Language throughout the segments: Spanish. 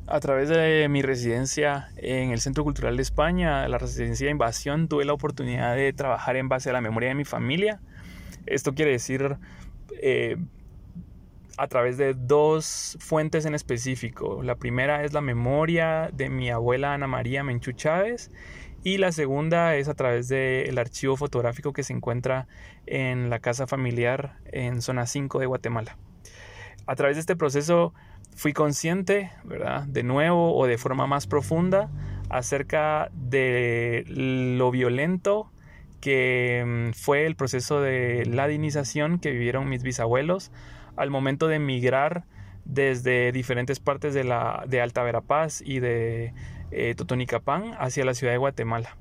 A través de mi residencia en el Centro Cultural de España, la residencia de Invasión, tuve la oportunidad de trabajar en base a la memoria de mi familia. Esto quiere decir eh, a través de dos fuentes en específico. La primera es la memoria de mi abuela Ana María Menchú Chávez y la segunda es a través del archivo fotográfico que se encuentra en la casa familiar en zona 5 de Guatemala. A través de este proceso fui consciente, ¿verdad?, de nuevo o de forma más profunda acerca de lo violento que fue el proceso de ladinización que vivieron mis bisabuelos al momento de emigrar desde diferentes partes de Alta Verapaz y de Totonicapán hacia la ciudad de Guatemala.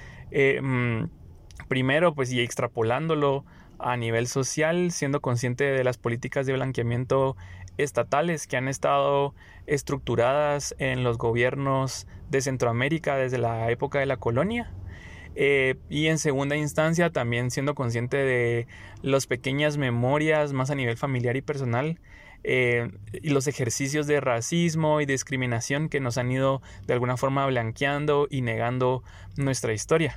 Primero, pues, y extrapolándolo a nivel social, siendo consciente de las políticas de blanqueamiento estatales que han estado estructuradas en los gobiernos de Centroamérica desde la época de la colonia. Y en segunda instancia también siendo consciente de las pequeñas memorias más a nivel familiar y personal y los ejercicios de racismo y discriminación que nos han ido de alguna forma blanqueando y negando nuestra historia.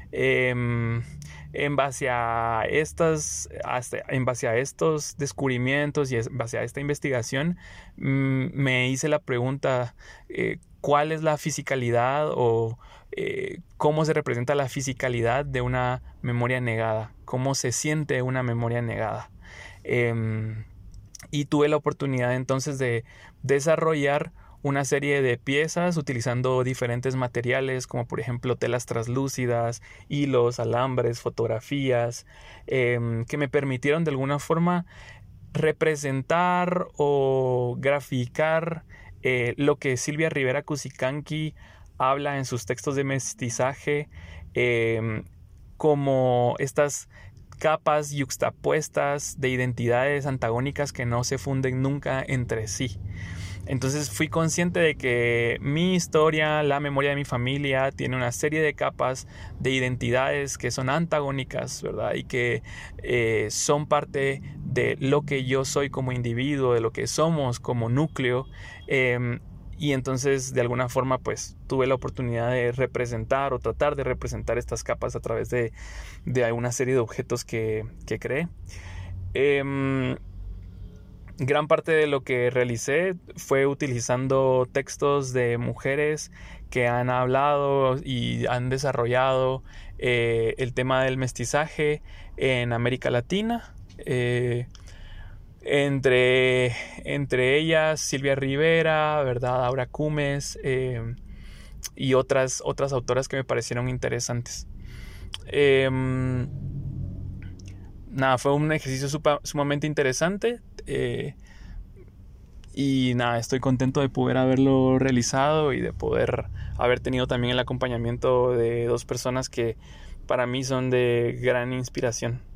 En base a estos descubrimientos y en base a esta investigación, me hice la pregunta, ¿cuál es la fisicalidad o cómo se representa la fisicalidad de una memoria negada? ¿Cómo se siente una memoria negada? Y tuve la oportunidad entonces de desarrollar una serie de piezas utilizando diferentes materiales como por ejemplo telas translúcidas, hilos, alambres, fotografías que me permitieron de alguna forma representar o graficar lo que Silvia Rivera Cusicanqui habla en sus textos de mestizaje como estas capas yuxtapuestas de identidades antagónicas que no se funden nunca entre sí. Entonces fui consciente de que mi historia, la memoria de mi familia, tiene una serie de capas de identidades que son antagónicas, ¿verdad? Y que son parte de lo que yo soy como individuo, de lo que somos como núcleo. Y entonces de alguna forma pues tuve la oportunidad de representar o tratar de representar estas capas a través de una serie de objetos que creé. Gran parte de lo que realicé fue utilizando textos de mujeres que han hablado y han desarrollado el tema del mestizaje en América Latina. Entre ellas Silvia Rivera, ¿verdad?, Aura Cumes y otras autoras que me parecieron interesantes. Fue un ejercicio sumamente interesante. Y estoy contento de poder haberlo realizado y de poder haber tenido también el acompañamiento de dos personas que para mí son de gran inspiración.